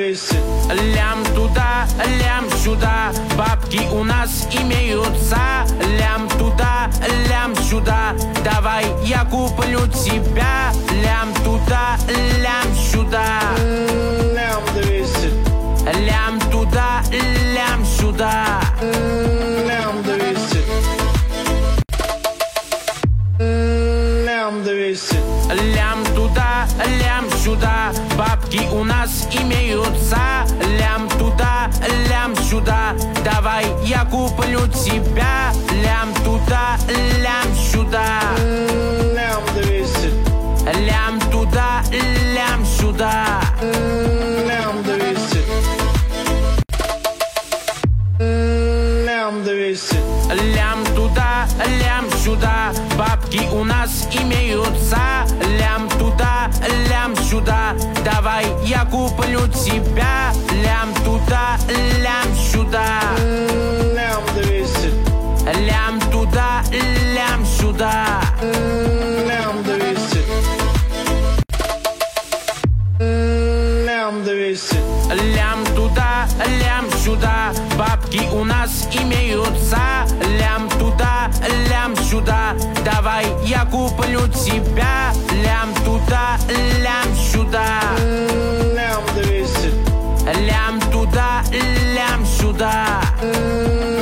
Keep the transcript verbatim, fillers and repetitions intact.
зависит. Лям туда, лям сюда, бабки у нас имеются. Лям туда, лям сюда, давай я куплю тебя. Лям туда, лям сюда. Лям зависит. Лям туда, лям сюда. Лям зависит. Лям зависит. Лям туда, лям сюда, бабки у нас имеются. Лям туда, лям сюда, давай я куплю тебя. Лям туда, лям сюда. Лям зависит. Лям туда, лям сюда. Лям зависит. Лям зависит. Лям туда, лям сюда, бабки у нас имеются. Лям туда, лям сюда, давай я куплю тебя. Лям туда, лям сюда. Лям зависит. Лям туда, лям сюда. Лям зависит. Лям зависит. Лям туда, лям сюда, бабки у нас имеются. Лям туда, лям сюда, давай я куплю тебя.